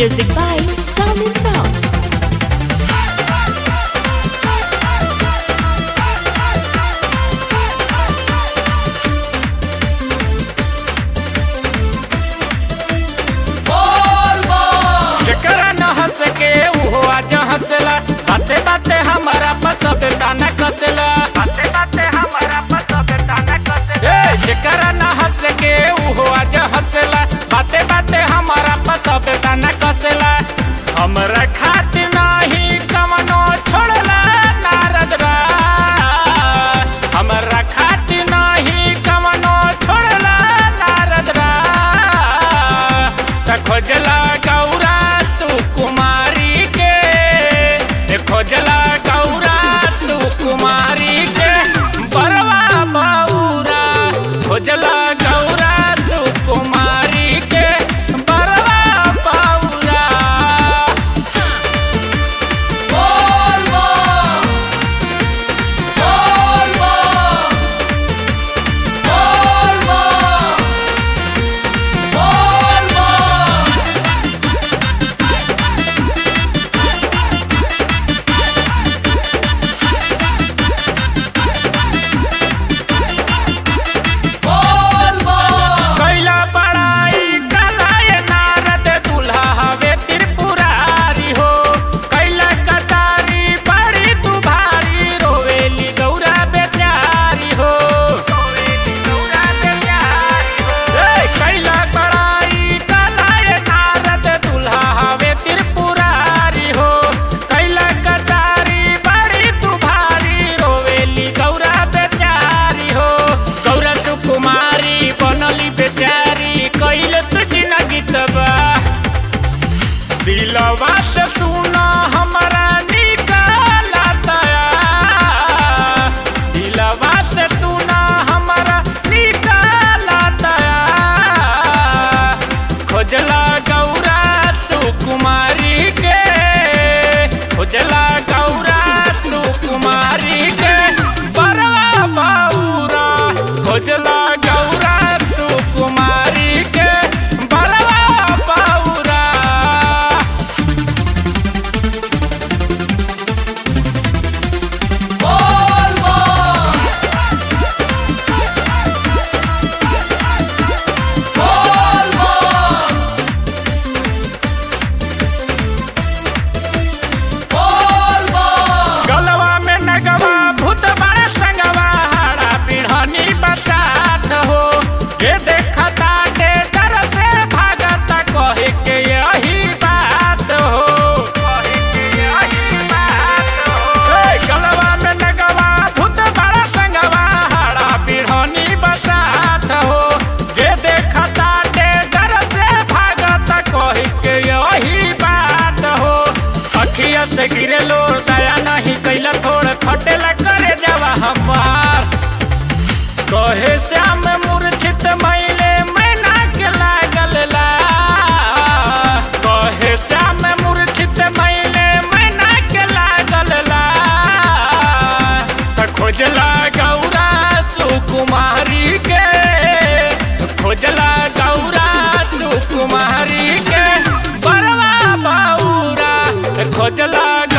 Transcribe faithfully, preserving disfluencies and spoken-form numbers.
Music by Sound and Sound. के उहो आज हंसला बाते बाते हमारा पसब ताना कसला बाते बाते हमारा पसब ताना कसला ए जेकरा ना हंस के उहो आज हंसला बाते बाते हमारा पसब ताना कसला हमरा खातिर नाही कवनो छोड़ला नारद रा हमरा खातिर नाही कवनो छोड़ला नारद रा त खोजला गौरा कुमारी के खोजला गौरा तू कुमारी के बरवा बौरा खोजला गौरा तू कुमारी के बरवा बौरा बोल बो बोल बो बोल बो बोल बो दिलवा से सुना हमारा निकाला दया दिलवा से सुना हमारा निकाला दया खोजला गौरा तू कुमारी के खोजला गौरा तू कुमारी के बरवा बौरा खोजला गौरा तू कुमारी के से गिरे लो दया नहीं कैला थोड़ा खटेला करे जावा हमार कहे श्याम मूर्छित मैले मैना के लागल ला कहे श्याम मूर्छित मैले मैना के लागल ला त खोजला गौरा सुकुमारी के खोजला गौरा सुकुमारी के बरवा बौरा खोजला